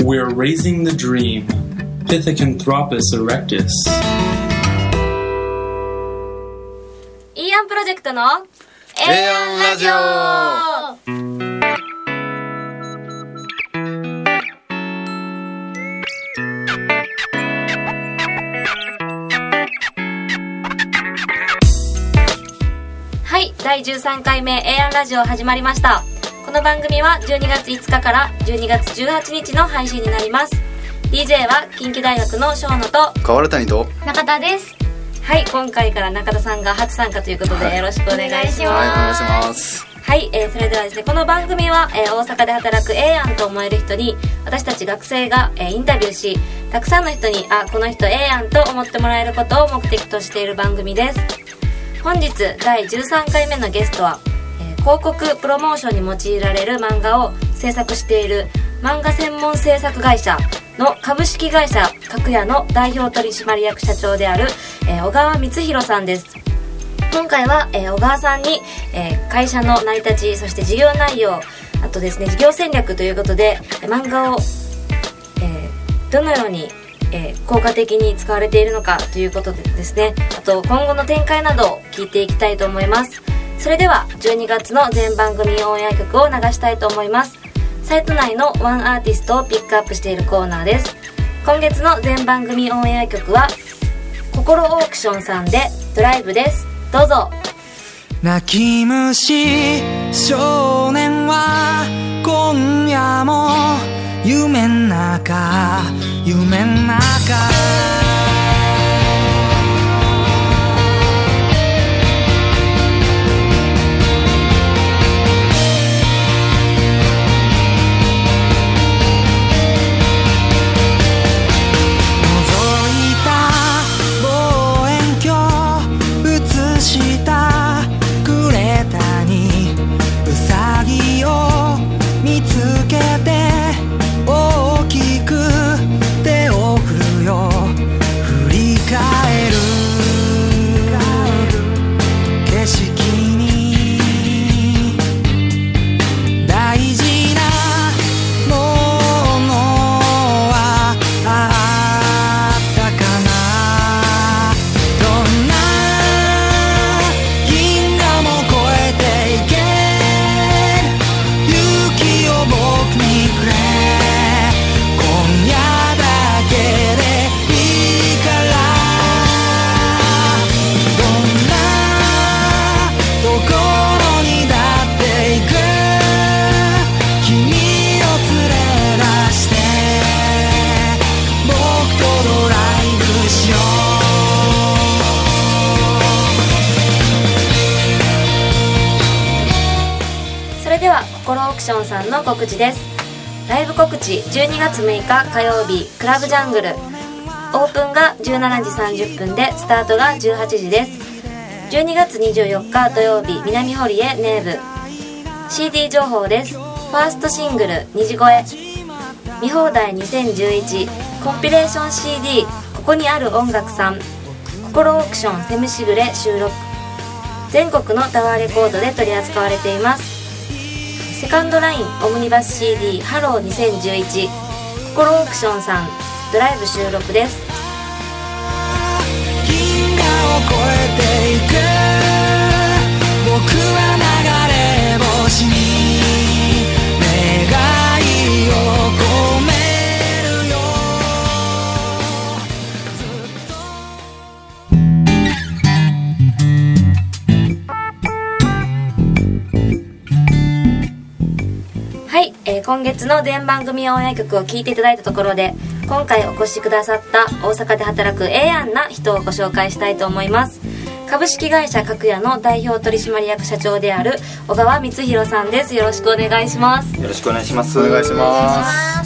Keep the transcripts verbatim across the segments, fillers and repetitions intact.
We're raising the dream. Pithecanthropus erectus. イーアンプロジェクトのエーアン ラジオ。 はい、だいじゅうさんかいめ エーアン ラジオ始まりました。この番組はじゅうにがついつかからじゅうにがつじゅうはちにちの配信になります。 ディージェー は近畿大学の生野と川原谷と中田です。はい、今回から中田さんが初参加ということで、はい、よろしくお願いします。はい、お願いします。 はい、えー、それではですね、この番組は、えー、大阪で働く エーアン と思える人に私たち学生が、えー、インタビューし、たくさんの人にあ、この人 エーアン と思ってもらえることを目的としている番組です。本日だいじゅうさんかいめのゲストは、えー、広告プロモーションに用いられる漫画を制作している漫画専門制作会社の株式会社角屋の代表取締役社長である、えー、小川光弘さんです。今回は、えー、小川さんに、えー、会社の成り立ち、そして事業内容、あとですね事業戦略ということで漫画を、えー、どのように、えー、効果的に使われているのかということでですね、あと今後の展開などを聞いていきたいと思います。それではじゅうにがつの全番組オンエア曲を流したいと思います。サイト内のワンアーティストをピックアップしているコーナーです。今月の全番組オンエア曲は心オークションさんでドライブです。どうぞ。 泣き虫少年は今夜も夢ん中夢ん中ションさんの告知です。ライブ告知じゅうにがつむいか火曜日クラブジャングル、オープンがじゅうしちじさんじゅっぷんでスタートがじゅうはちじです。じゅうにがつにじゅうよっか土曜日南堀江ネーブ シーディー 情報です。ファーストシングル虹越見放題にせんじゅういちコンピレーション シーディー ここにある音楽さん心オークションセムシグレ収録、全国のタワーレコードで取り扱われています。セカンドラインオムニバス シーディー ハローにせんじゅういち心オークションさんドライブ収録です。 銀河を越えていく僕は流れ星に願いを込めるよ。 はい、えー、今月の全番組オンエア曲を聴いていただいたところで、今回お越しくださった大阪で働くええやんな人をご紹介したいと思います。株式会社角屋の代表取締役社長である小川光弘さんです。よろしくお願いします。 よろしくお願いします。 お願いします。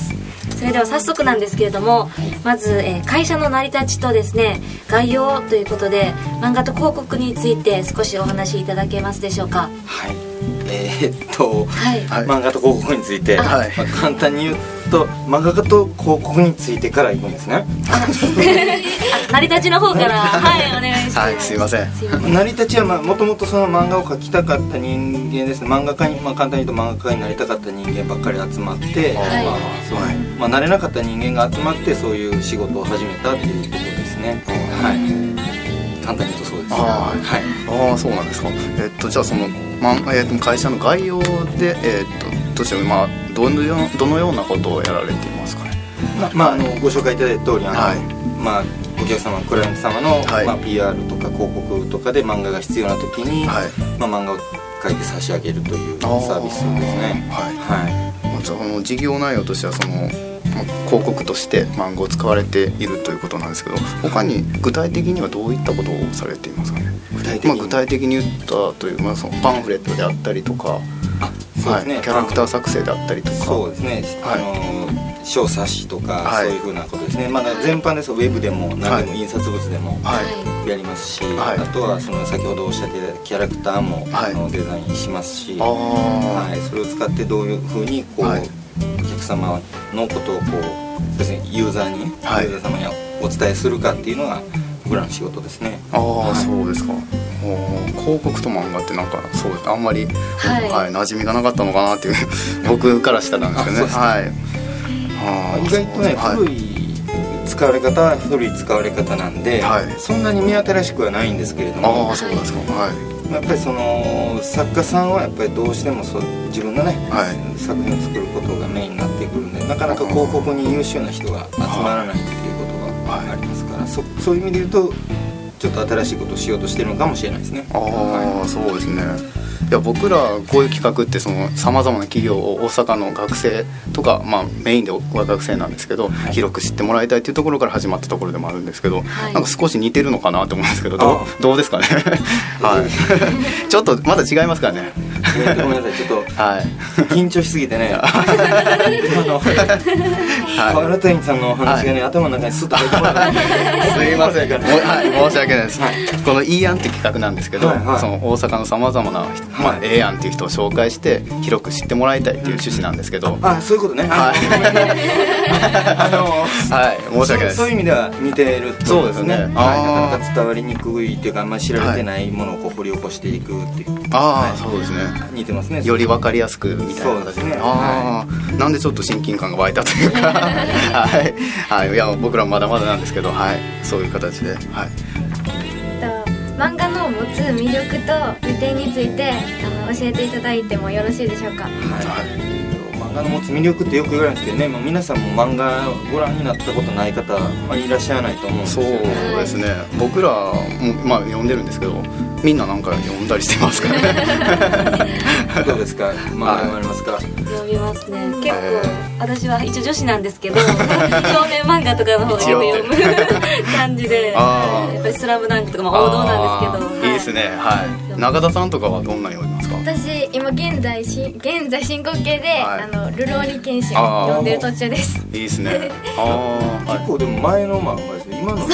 それでは早速なんですけれども、まず、えー、会社の成り立ちとですね概要ということで漫画と広告について少しお話しいただけますでしょうか。 はい、えー、っと、はい、漫画と広告について、 はい、 まあ、簡単に言うと漫画家と広告についてからいくんですね。 成り立ちの方からはいお願いします。 はい、すいません。 成り立ちはもともとその漫画を描きたかった人間ですね。漫画家に、まあ、簡単に言うと漫画家になりたかった人間ばっかり集まって、はい、まあ、そう、はい、 まあ、慣れなかった人間が集まってそういう仕事を始めたっていうことですね。はい、簡単に言うとそうです。 あー、はい、あーそうなんですか。えっとじゃあその、まえっと会社の概要で、えっととしてまあどのようどのようなことをやられていますかね。 ままあ、あのご紹介いただいた通りあの、 はい、 まあ、お客様クライアント様の、 はい、 まあ、ピーアール とか広告とかで漫画が必要な時に、はい、まあ、漫画を書いて差し上げるというサービスですね。はい、 はい、じゃあの事業内容としてはその広告として漫画を使われているということなんですけど、他に具体的にはどういったことをされていますかね。具体的に、まあ、具体的に言ったという、まあ、そのパンフレットであったりとか、 あ、そうですね、はい、 キャラクター作成であったりとか、 そうですね、はい、あの小冊子とか、はい、そういうふうなことですね。まだ全般ですとウェブでも何でも印刷物でもやりますし、はい、あとはその先ほどおっしゃっていたキャラクターも、はい、あのデザインしますし、はい、それを使ってどういうふうにこう、はい、お客様のことをこうですね、ユーザーに、はい、ユーザー様にお伝えするかっていうのが僕らの仕事ですね。 ああ、はい、そうですか。広告と漫画ってなんかそうです、あんまり、はいはい、馴染みがなかったのかなっていう僕からしたらなんですけどね。はい、 あ、意外とね、はい、古い使われ方は古い使われ方なんで、はい、そんなに目新しくはないんですけれども、 ああ、そうですか。はい、 やっぱりその作家さんはやっぱりどうしてもそう自分のね、はい、作品を作ることがメインになってくるんで、なかなか広告に優秀な人が集まらないっていうことがありますから、はい、そ, そういう意味で言うとちょっと新しいことをしようとしてるのかもしれないですね。 ああ、はい、そうですね。いや、僕らこういう企画ってさまざまな企業を大阪の学生とか、まあ、メインでは学生なんですけど、はい、広く知ってもらいたいというところから始まったところでもあるんですけど、はい、なんか少し似てるのかなと思うんですけど、ど う, どうですかね。はい、ちょっとまだ違いますからね。 ごめんなさい、ちょっと、はい、緊張しすぎてね今の川原谷さんのお話がね、はい、頭の中にスッと入ってこなかったすいません、 はい、申し訳ないです、はい、このいいやんって企画なんですけど、はいはい、その大阪のさまざまな、まあ、ええやんっていう人を紹介して広く知ってもらいたいっていう趣旨なんですけど、 うん、あ, あそういうことね、はいあのはい、申し訳ないです。 そういう意味では似てるってそうですね、はい、 なかなか伝わりにくいっていうか、あんまり知られてないものをこう掘り起こしていくっていう、 ああ、 はい、 そうですね、 似てますね。 より分かりやすくみたいな形で、ね、あ、はい、なんでちょっと親近感が湧いたというかはい、はい、いや僕らまだまだなんですけど、はい、そういう形で、はい、 漫画の持つ魅力と利点についてあの教えていただいてもよろしいでしょうか。はい、 漫画の持つ魅力ってよく言われるんですけどね、もう皆さんも漫画ご覧になったことない方、まあ、いらっしゃらないと思うんですよね。 そうですね、僕らも、まあ、読んでるんですけど、みんななんか読んだりしてますからねどうですか、漫画読まれますか。 読みますね、結構、えー、私は一応女子なんですけど少年漫画とかの方がよく読む感じで、やっぱりスラムダンクとかも王道なんですけど、 いいですね、はい、中田さんとかはどんな読みますか。 私今現在し現在進行形で、はい、あのルローニケンシンを読んでる途中です。 いいですねあ結構でも前の漫画ですね、今の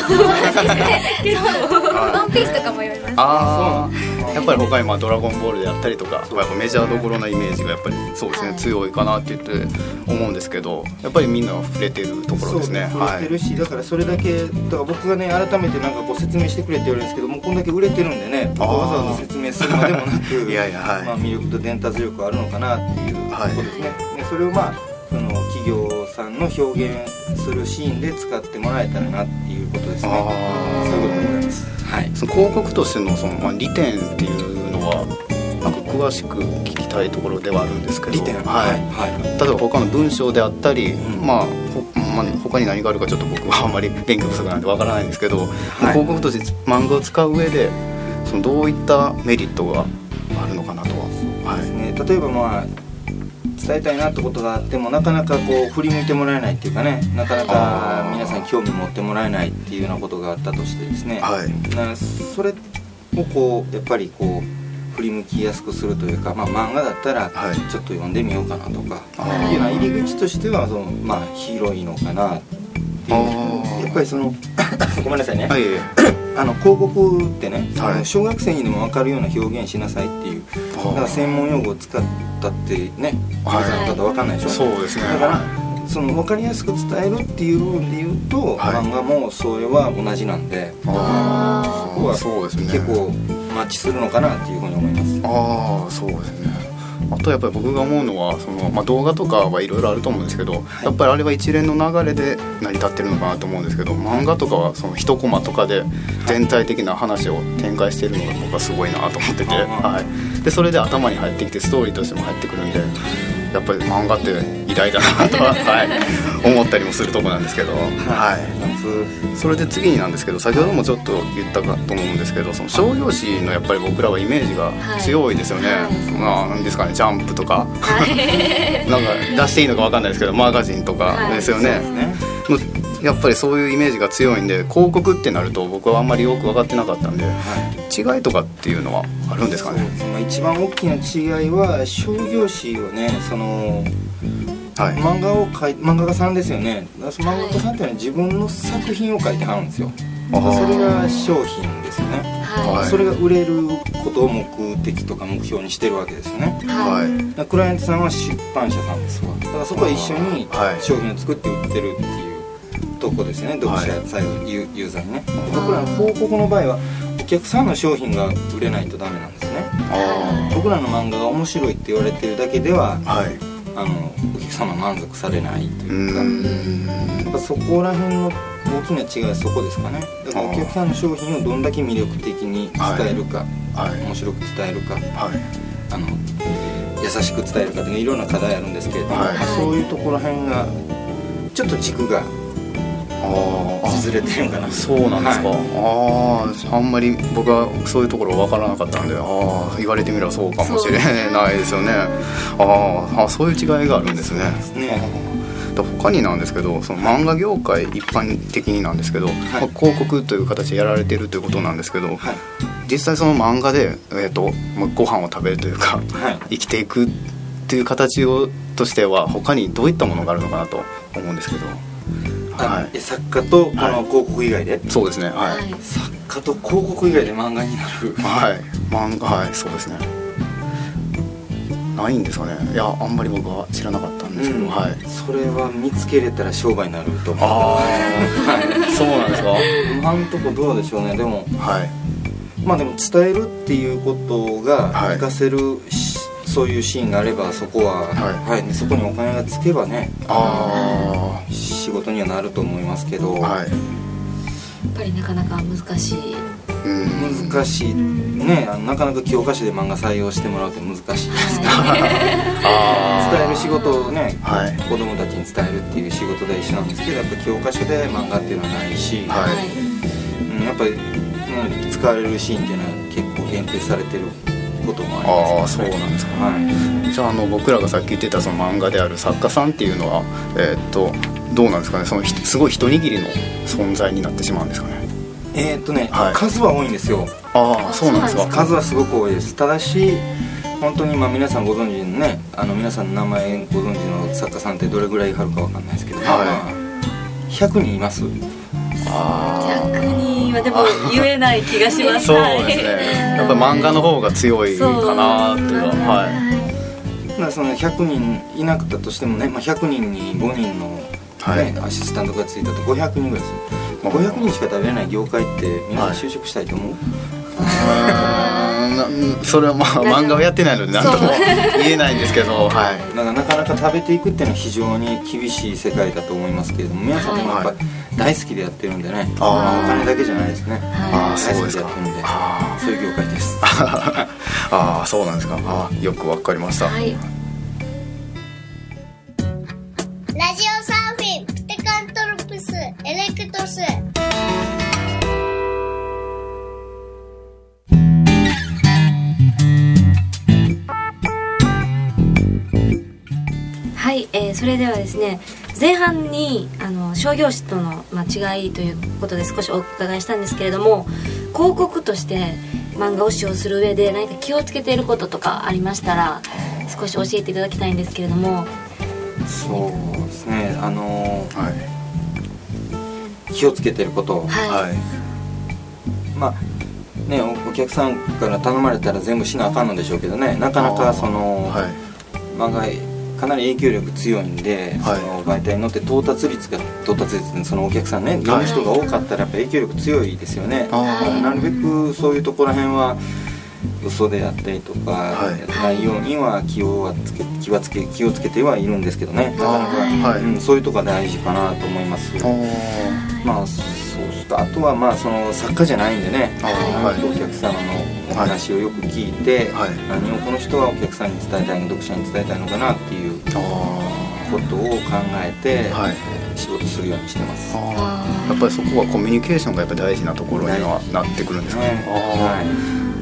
ワンピースとかも読みます。 ああ、やっぱり他にまあドラゴンボールであったりとか、やっぱメジャーどころなイメージがやっぱりそうですね、はい、強いかなって言って思うんですけど、やっぱりみんな触れてるところですね。 触れてるし、はい、だからそれだけだから僕がね改めてなんかこう説明してくれって言われるんですけども、こんだけ売れてるんでね、僕はわざわざ説明するまでもなくいやいや、はい、まあ、魅力と伝達力あるのかなっていうことですね。はい、でそれをまあその企業さんの表現するシーンで使ってもらえたらなっていうことですね。あ、そういうことでございます。はい、 その広告としてのその、まあ、利点っていうのはなんか詳しく聞きたいところではあるんですけど、 利点、はいはい、例えば他の文章であったり、うん、まあまあ、他に何があるかちょっと僕はあんまり勉強不足なんでわからないんですけど、はい、広告として漫画を使う上でそのどういったメリットがあるのかなとは、 はい、ね、例えばまあ伝えたいなってことがあってもなかなかこう振り向いてもらえないっていうかね、なかなか皆さん興味持ってもらえないっていうようなことがあったとしてですね、はい、なそれをこうやっぱりこう振り向きやすくするというか、まあ、漫画だったらちょっと読んでみようかなとか、はい、っていうのは入り口としてはその、まあ、広いのかなっていう。やっぱりそのごめんなさいね、はい、あの広告ってね、はい、小学生にでも分かるような表現しなさいっていう、だから専門用語を使ったってね、皆さんの方分かんないでしょ。 そうですね。 だからその分かりやすく伝えるっていう部分で言うと、はい、漫画もそれは同じなんで、 あそこは結構マッチするのかなっていうふうに思います。 ああ、そうですね。 あとやっぱり僕が思うのはその、まあ、動画とかはいろいろあると思うんですけど、はい、やっぱりあれは一連の流れで成り立ってるのかなと思うんですけど、漫画とかはその一コマとかで全体的な話を展開しているのが僕はすごいなと思ってて、はい、でそれで頭に入ってきてストーリーとしても入ってくるんで、やっぱり漫画って偉大だなとは、はい、思ったりもするとこなんですけど、はい、それで次になんですけど、先ほどもちょっと言ったかと思うんですけど、その商業誌のやっぱり僕らはイメージが強いですよね、はいはい、まあ何ですかね、ジャンプとか、はい、なんか出していいのか分かんないですけどマガジンとかですよね、はい、そうですね。やっぱりそういうイメージが強いんで、広告ってなると僕はあんまりよく分かってなかったんで、はい、違いとかっていうのはあるんですかね。そうですね、 一番大きな違いは商業誌をね、その、はい、漫画を描い漫画家さんですよね。漫画家さんっていうのは自分の作品を描いてはるんですよ。それが商品ですよね、はい、それが売れることを目的とか目標にしてるわけですよね、はい、だクライアントさんは出版社さんですわ。だからそこは一緒に商品を作って売ってるっていうとこですね、読者、最後ユーザーにね。僕らの広告の場合はお客さんの商品が売れないとダメなんですね。僕らの漫画が面白いって言われてるだけでは、はい、あのお客様満足されないというか、やっぱそこら辺の大きな違いはそこですかね。だからお客さんの商品をどんだけ魅力的に伝えるか、はいはい、面白く伝えるか、はい、あの優しく伝えるかといういろんな課題あるんですけれども、はい、そういうところら辺がちょっと軸がずれてるかな。 そうなんですか、はい、ああ、あんまり僕はそういうところ分からなかったんで、ああ言われてみればそうかもしれないですよね。ああ、そういう違いがあるんですね。他になんですけど、その漫画業界一般的になんですけど、はい、まあ、広告という形でやられているということなんですけど、はい、実際その漫画で、えーとまあ、ご飯を食べるというか、はい、生きていくという形をとしては他にどういったものがあるのかなと思うんですけど、 はい、作家とこの広告以外で、はい、 そうですね、はい、 作家と広告以外で漫画になる、 はい、漫画、はい、そうですね、ないんですかね。いや、あんまり僕は知らなかったんですけど、うん、はい、 それは見つけれたら商売になると思う。あ、 はい、そうなんですか。 今んとこどうでしょうね。でも、はい、まあでも伝えるっていうことが活かせる、はい、そういうシーンがあればそこは、はいはい、そこにお金がつけばね、あ、仕事にはなると思いますけど、はい、やっぱりなかなか難しい。 難しいね。なかなか教科書で漫画採用してもらうって難しいですね、はい、伝える仕事をね、はい、子供たちに伝えるっていう仕事で一緒なんですけど、やっぱ教科書で漫画っていうのはないし、はい、うん、やっぱり、うん、使われるシーンっていうのは結構限定されてることもありますね。 あ、そうなんですか、はい、じゃあ、あの僕らがさっき言ってたその漫画である作家さんっていうのは、えー、っとどうなんですかね、そのすごい一握りの存在になってしまうんですかね。 えーっとね、はい、数は多いんですよ。 ああ、そうなんですか。 数はすごく多いです。ただし本当に、まあ、皆さんご存知のね、あの皆さんの名前ご存知の作家さんってどれぐらいいはるかわかんないですけど、はい、まあ、ひゃくにんいます。 あ、ひゃくにんはでも言えない気がします。 そうですね、やっぱり漫画の方が強いかなっていうのは、はい、 だからそのひゃくにんいなくたとしてもね、まあ、ひゃくにんにごにんの、ね、はい、アシスタントがついたとごひゃくにんぐらいです。ごひゃくにんしか食べれない業界って皆さん就職したいと思う？ はい、それはまあ漫画をやってないので何とも言えないんですけど、はい、 だからなかなか食べていくっていうのは非常に厳しい世界だと思いますけれども、皆さんもやっぱり大好きでやってるんでね、はい、お金だけじゃないですね、はい、大好きでやってるんで、そういう業界です。 ああ、そうなんですか。あ、よくわかりました、はい、 ラジオサーフィンプテカントロプスエレクトス。 はい、えー、それではですね、前半にあの商業誌との、まあ、違いということで少しお伺いしたんですけれども、広告として漫画を使用する上で何か気をつけていることとかありましたら少し教えていただきたいんですけれども。 そうですね、あのーはい、気をつけてること、はい、まあね、お, お客さんから頼まれたら全部しなあかんのでしょうけどね、なかなかその、はい、漫画かなり影響力強いんで、はい、その媒体に乗って到達率が到達率でそのお客さんね、読む人が多かったらやっぱ影響力強いですよね、はい、なるべくそういうところら辺は嘘であったりとか、 はい、 ないようには気をはつけ気はつけ気をつけてはいるんですけどね、なかなか、はい、うん、そういうとこが大事かなと思います。まあそうするとあとはまあその作家じゃないんでね、はい、お客様のお話をよく聞いて、はい、何をこの人はお客さんに伝えたいの読者に伝えたいのかなっていうことを考えて、はい、仕事するようにしてます。 あ、やっぱりそこはコミュニケーションがやっぱ大事なところにはなってくるんですかね。はい、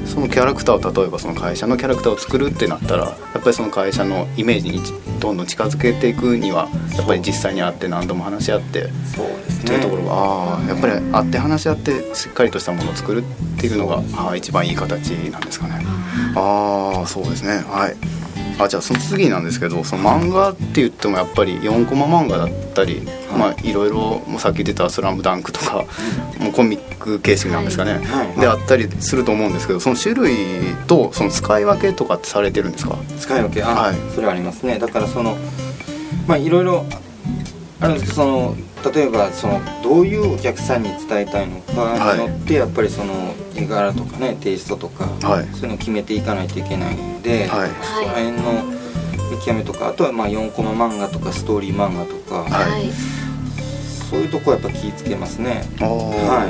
そのキャラクターを例えばその会社のキャラクターを作るってなったらやっぱりその会社のイメージにどんどん近づけていくにはやっぱり実際に会って何度も話し合ってそうですねというところが、ああやっぱり会って話し合ってしっかりとしたものを作るっていうのがあ一番いい形なんですかね。ああそうですね。はい。あ、じゃあその次なんですけど、その漫画って言ってもやっぱりよんコマ漫画だったり、はい、まあいろいろもうさっき言ってたスラムダンクとか、うん、もうコミック形式なんですかね、はいはい、であったりすると思うんですけど、その種類とその使い分けとかってされてるんですか？ 使い分け、あ、はい、それはありますね。だからそのまあいろいろあるんですけど、その例えばそのどういうお客さんに伝えたいのかによってやっぱりその絵柄とかねテイストとか、はい、そういうのを決めていかないといけないんで、はい、その辺の見極めとか、あとはまあよんコマ漫画とかストーリー漫画とか、はい、そういうとこはやっぱ気ぃつけますね。あ、 はい、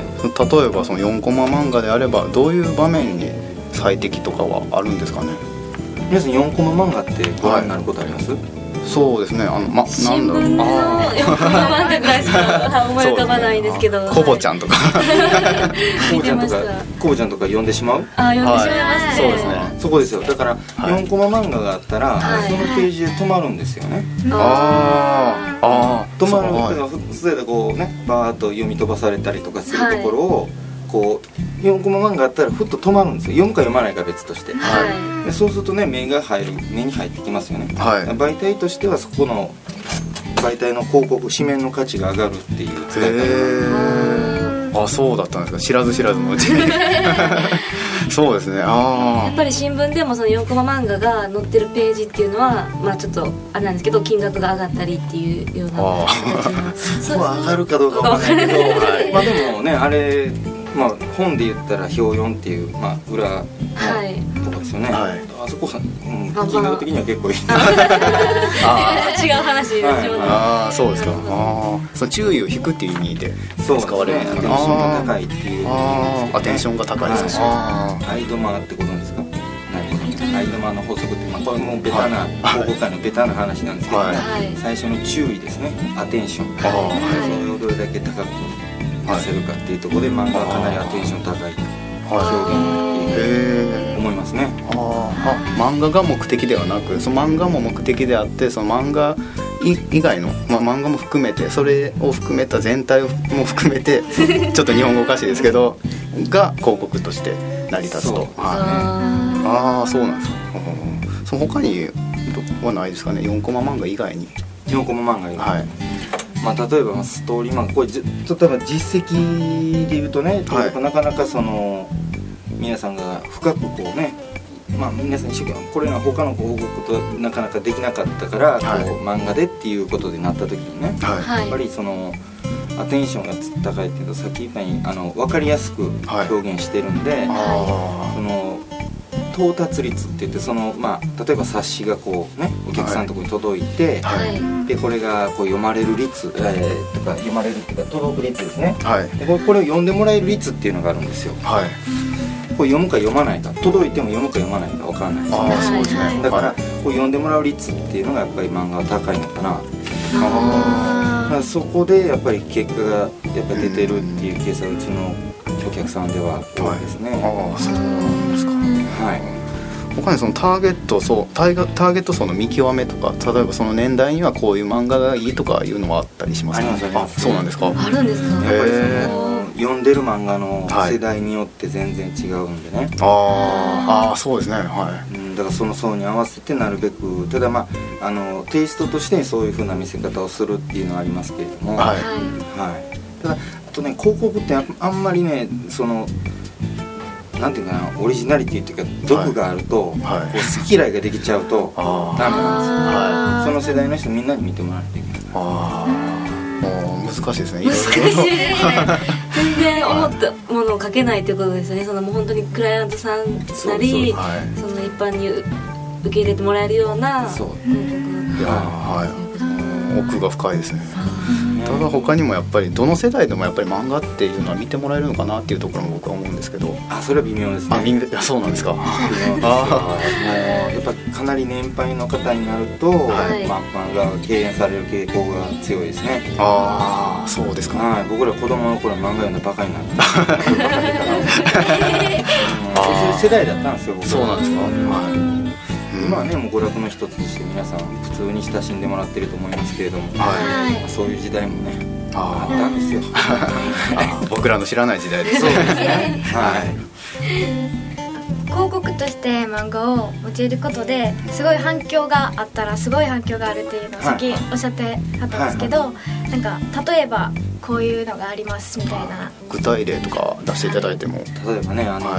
例えばそのよんコマ漫画であればどういう場面に最適とかはあるんですかね？ 皆さんよんコマ漫画ってご覧になることあります？はい、 そうですね、あの、ま、なんだろう、 新聞のよんコマ漫画ぐらいしか思い浮かばないんですけど、 コボちゃんとかコボちゃんとかコボちゃんとか読んでしまう？ あ、読んでしまいますね。 そうですね、 そこですよ。だからよんコマ漫画があったら、はい、そのページで止まるんですよね。ああ、止まる。だから普通でこうねバーッと読み飛ばされたりとかするところを、はい、こうよんコマ漫画あったらふっと止まるんですよ。読むか読まないか別として、はい、でそうするとね目が入る目に入ってきますよね、はい、媒体としてはそこの媒体の広告紙面の価値が上がるっていう使い方。あ、そうだったんですか。知らず知らずのうちにそうですね。あ、 やっぱり新聞でもそのよんコマ漫画が載ってるページっていうのはまあちょっとあれなんですけど金額が上がったりっていうようなそこは上がるかどうかわからないけど、はい、まあでもねあれまあ、本で言ったら表よんっていう、まあ、裏のとこですよね、はい、あそこは、うん、金額的には結構いいあ違う話ですよね、 はい、あそうですか。あその注意を引くっていう意味で使われるんですかね。 アテンションが高いっていう、 あアテンションが高いですか。 アイドマーってことですか？アイドマーの法則って、まあ、これもベタな広告界のベタな話なんですけど、はい、最初の注意ですね、アテンション、はい、それをどれだけ高く出せるかっていうところで漫画はかなりアテンション高い表現って思いますね。 ああ、漫画が目的ではなく、その漫画も目的であって、その漫画以外の、まあ、漫画も含めてそれを含めた全体も含めてちょっと日本語おかしいですけどが広告として成り立つと。ああ、そうなんですか。その他にはないですかね、よんコマ漫画以外に。 よんコマ漫画以外、はい、まあ、例えばストーリー漫画、これ例えば実績で言うとね、はい、なかなかその皆さんが深くこうね、まあ、皆さん一生懸命これは他の報告となかなかできなかったから、はい、こう漫画でっていうことになった時にね、はい、やっぱりそのアテンションが高いっていうとさっき言ったようにあの分かりやすく表現してるんで、はい、その到達率って言ってその、まあ、例えば冊子がこう、ね、お客さんのところに届いて、はい、でこれがこう読まれる率、えー、とか読まれるっていうか届く率ですね、はい、でこれ、これを読んでもらえる率っていうのがあるんですよ、はい、これ読むか読まないか、届いても読むか読まないか分からないですよね。あ、そうですね。だから、はい、こう読んでもらう率っていうのがやっぱり漫画は高いのかな。ああ、そこでやっぱり結果がやっぱ出てるっていうケースはうちのお客さんでは多いですね、はい、ああ、そうなんですか。はい、 他にそのターゲット層、ターゲット層の見極めとか、例えばその年代にはこういう漫画がいいとかいうのはあったりしますか？ あります、あります。 そうなんですか。 あるんですか。 やっぱりその読んでる漫画の世代によって全然違うんでね、はい、 ああ、そうですね、はい、 うん、だからその層に合わせてなるべく、ただまああのテイストとしてそういう風な見せ方をするっていうのはありますけれども、はい、はい、ただあとね、広告ってあんまりね、そのなんていうかな、オリジナリティっていうか毒があると、はいはい、こう好き嫌いができちゃうとダメなんですよ、はい、その世代の人みんなに見てもらっていけない。ああ、 難しいですね。 難しい全然思ったものを書けないということですよね。そのもう本当にクライアントさんなり、はい、その一般に受け入れてもらえるようなそういや、はい、奥が深いですね。ただ他にもやっぱりどの世代でもやっぱり漫画っていうのは見てもらえるのかなっていうところも僕は思うんですけど。 あ、それは微妙ですね。 あ、微妙、そうなんですか。 ああ、やっぱかなり年配の方になると、はい、まあ、漫画が敬遠される傾向が強いですね。 ああ、そうですか。 はい、僕ら子供の頃漫画読んだバカになってバカだからそういう世代だったんですよ、僕は。 そうなんですか。はい、 今はね、もう娯楽の一つとして皆さん普通に親しんでもらってると思いますけれども、はい、そういう時代もねあったんですよ。 あ、僕らの知らない時代です。そうですね。はい。 広告として漫画を用いることですごい反響があったらすごい反響があるっていうのをさっきおっしゃってはったんですけど、はいはい、なんか例えばこういうのがありますみたいな具体例とか出していただいても。 例えばね、あの、はい、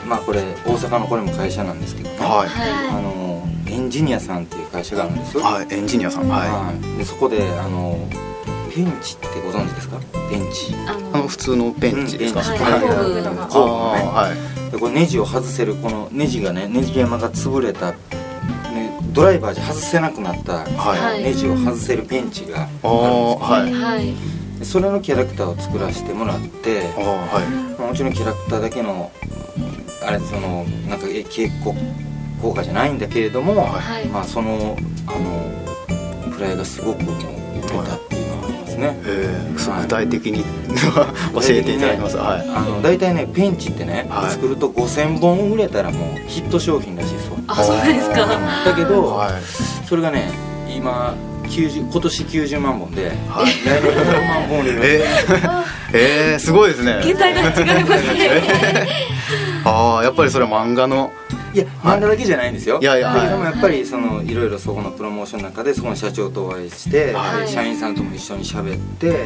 まあこれ大阪のこれも会社なんですけどね、はい、あのエンジニアさんっていう会社があるんですよ。 はい、エンジニアさん、はい、 はい、でそこであのペンチってご存知ですか？ペンチ、 あの普通のペンチですか？ うん、ペンチ、はい、工具のね、はい、でこれネジを外せるこのネジがね、ネジ山が潰れた、ね、ドライバーじゃ外せなくなった、はい、ネジを外せるペンチがあるんですよ、ね、はい、でそれのキャラクターを作らせてもらって、はい、まあ、もちろんキャラクターだけのあれそのなんか稽古効果じゃないんだけれども、はい、まあそのあのプライがすごくもう売れたっていうのがありますね。 えー、はい、具体的に教えていただきます。はい、 あの大体ねペンチってね、はい、作るとごせんぼん売れたらもうヒット商品らしいですよ。 あ、そうですか。 だけど、はい、それがね今きゅうじゅう今年きゅうじゅうまんぼんで、はい、来年ひゃくまんぼん売れる。 えー、えー、すごいですね。 桁が違いますね。 ああ、やっぱりそれは漫画の。 いや、漫画だけじゃないんですよ。 いやいや、 でもやっぱりそのいろいろそこのプロモーションの中でそこの社長とお会いして、はい、社員さんとも一緒に喋って、はい、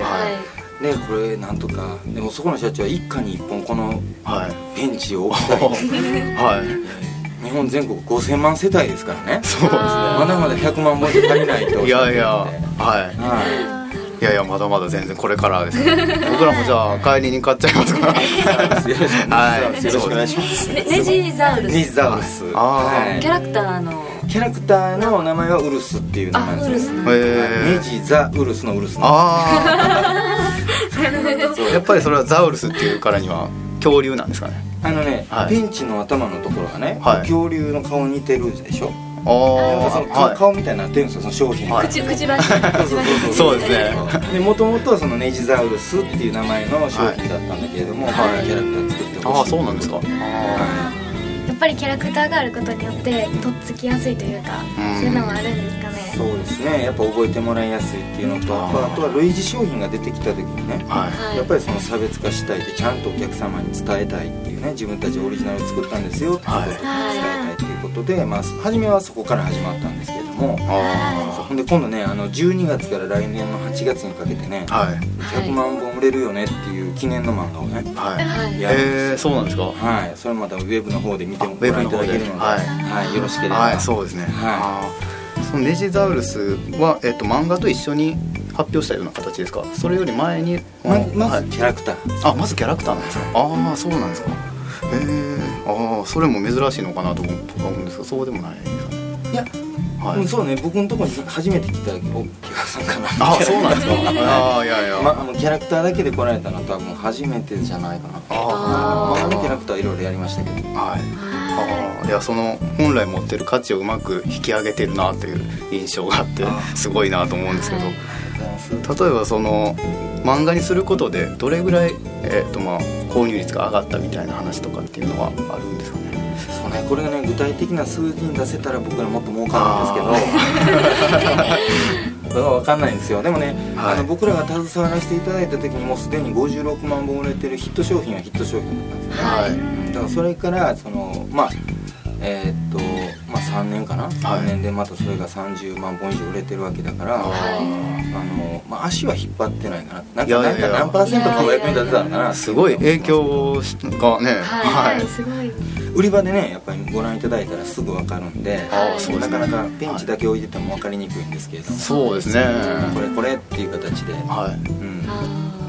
でこれなんとか、でもそこの社長は一家に一本このペンチを置きたい、はい、日本全国ごせんまん世帯ですからね。そうですね。まだまだひゃくまんぼんじゃ足りないとおっしゃってるんで。いやいや、はい、 はい、いやいや、まだまだ全然これからですね。僕らもじゃあ帰りに買っちゃいますか。よろしくお願いします。 ネジザウルス。 ネジザウルス。 はい、キャラクターのキャラクターの名前はウルスっていう名前です。ネジザウルスのウルス。 ああ。やっぱりそれはザウルスっていうからには恐竜なんですかね。 あのね、はい、ペンチの頭のところがね、はい、恐竜の顔に似てるでしょ。 ああ、 その顔、はい、顔みたいになってるんですよ、その商品が。 口、くちばし。 そうですね。 で、もともとはそのネジザウルスっていう名前の商品だったんだけれども、はい、キャラクター作ってほしい。 ああ、そうなんですか。 やっぱりキャラクターがあることによってとっつきやすいというか、うん、そういうのもあるんですかね。 そうですね、やっぱ覚えてもらいやすいっていうのと、あとは類似商品が出てきた時にね、はい、やっぱりその差別化したいでちゃんとお客様に伝えたいっていうね、自分たちオリジナルを作ったんですよっていうことを伝えたいっていうことで、まあ、初めはそこから始まったんですけれども、ほんで今度ね、あのじゅうにがつから来年のはちがつにかけてね、はい、ひゃくまんぼん売れるよねっていう記念の漫画をね、はい、やるんです。 えー、そうなんですか。 はい、それまたウェブの方で見てもらいいただけるので、はいはい、よろしければ。 はい、そうですね。はい、そのネジザウルスは、えっと、漫画と一緒に発表したような形ですか。それより前にま, まずキャラクター、 あ、まずキャラクターなんですか。ああ、そうなんですか。へえ、ああ、それも珍しいのかなと僕は思うんですが、そうでもないですかね。 いや、はい、うん、そうね、僕のところに初めて来たお客さんかな。 あ、そうなんですか。ああ、いやいや、 ま、あのキャラクターだけで来られたのは多分初めてじゃないかな。ああ、まあ、キャラクターいろいろやりましたけど、はい、 あ、いや、その本来持ってる価値をうまく引き上げてるなという印象があってすごいなと思うんですけど、例えばその漫画にすることでどれぐらい、えーとまあ、購入率が上がったみたいな話とかっていうのはあるんですかね。 そうね、これがね、具体的な数字に出せたら僕らもっと儲かるんですけどそれは分かんないんですよ。でもね、はい、あの僕らが携わらせていただいた時にもうすでにごじゅうろくまんぼん売れてるヒット商品はヒット商品だったんですよね、はい、だからそれからそのまあえー、っとまあさんねんかな、はい、さんねんでまたそれがさんじゅうまんぼん以上売れてるわけだから、はい、あのまあ、足は引っ張ってないかな、なんかなんか何パーセントかお役に立てたのかな。 すごい影響がね、 はい、はい、すごい。 売り場でね、やっぱりご覧いただいたらすぐ分かるんで、はい、そうですね、なかなかペンチだけ置いてても分かりにくいんですけれども、 そうですね、 これこれっていう形で、はい、うん、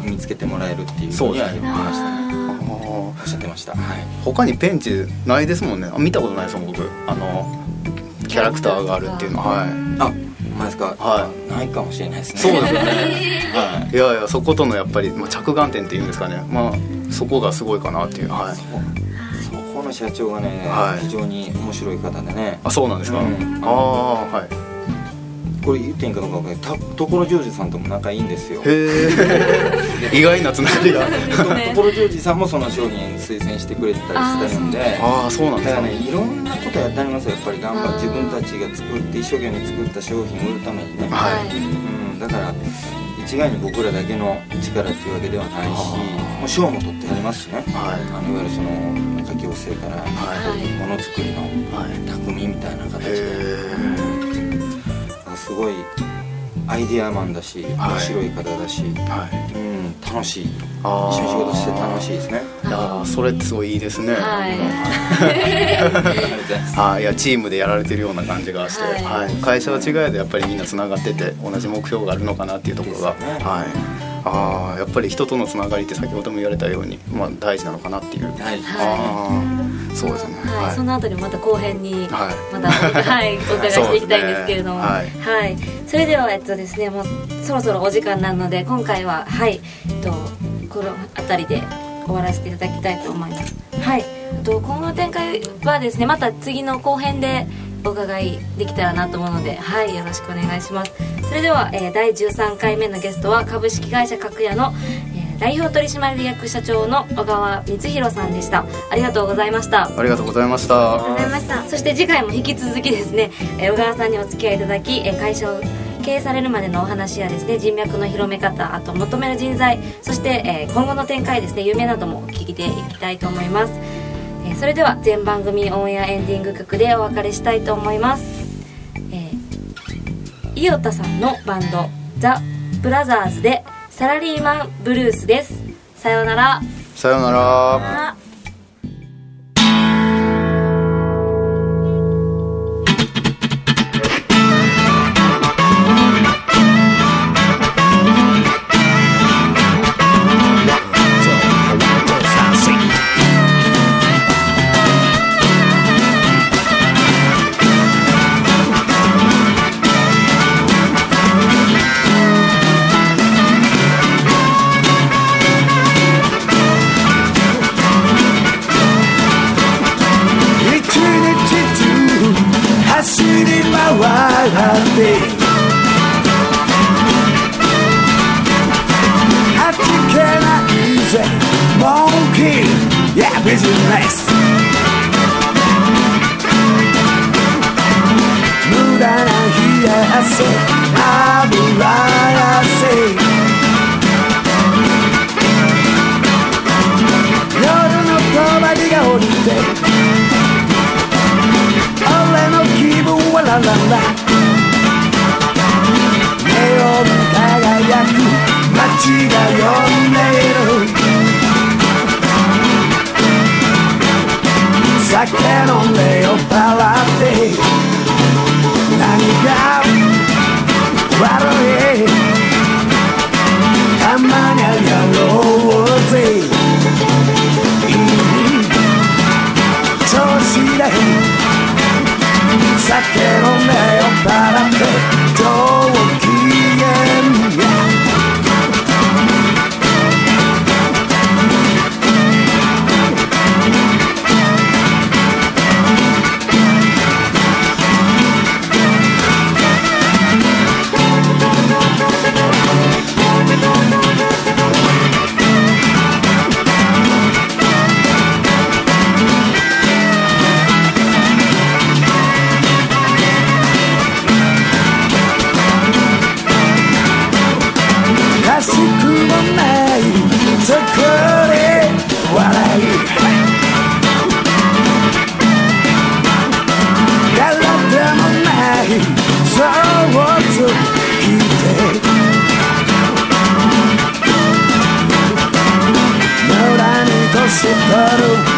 見つけてもらえるっていうふうには言ってましたね。おっしゃってました。はい、 他にペンチないですもんね。見たことないですもん僕。あのキャラクターがあるっていうのは。はい。 あ、まですか。 はい。 ないかもしれないですね。 そうですよね。はい。いやいやそことのやっぱり、まあ、着眼点っていうんですかね。まあそこがすごいかなっていう。はい。 そこの社長がね、はい、非常に面白い方でね。 あ、そうなんですか。うん、ああはい。 これ言っていいかどうか分からない。所ジョージさんとも仲いいんですよ。 へえ。意外なつながりが。 所ジョージさんもその商品推薦してくれてたりしてるんで。 ああそうなんですか。 だからね、いろんなことやってありますよ。やっぱり頑張って自分たちが作って一生懸命作った商品を売るためにね。はい。うん、だから一概に僕らだけの力っていうわけではないし、もう賞も取ってありますしね。はい。あのいわゆるそのなんか行政からものづくりの匠みたいな形で。すごいアイデアマンだし、面白い方だし、はいうん、楽しい。一緒に仕事して楽しいですね。 いやそれってすごいいいですね。はい。あいやチームでやられてるような感じがして、はいはい、会社は違いでやっぱりみんなつながってて同じ目標があるのかなっていうところが、ね、はい。ああやっぱり人とのつながりって先ほども言われたように、まあ、大事なのかなっていう。大事。ああそうですね。 はいはい、その後にまた後編にまた、はい、お伺いしていきたいんですけれども、ねはいはい、それではえっとですねもうそろそろお時間なので今回ははいえっとこの辺りで終わらせていただきたいと思います。はい。えっと今後の展開はですねまた次の後編でお伺いできたらなと思うので、はい、よろしくお願いします。それでは、えー、だいじゅうさんかいめのゲストは株式会社格屋の、えー、代表取締役社長の小川光弘さんでした。ありがとうございました。 ありがとうございました。 ありがとうございました。そして次回も引き続きですね、えー、小川さんにお付き合いいただき、えー、会社を経営されるまでのお話やですね人脈の広め方、あと求める人材、そして、えー、今後の展開ですね夢なども聞いていきたいと思います。えー、それでは全番組オンエアエンディング曲でお別れしたいと思います。えー、伊代田さんのバンドザ・ブラザーズでサラリーマンブルースです。さようなら。 さようなら。 Settle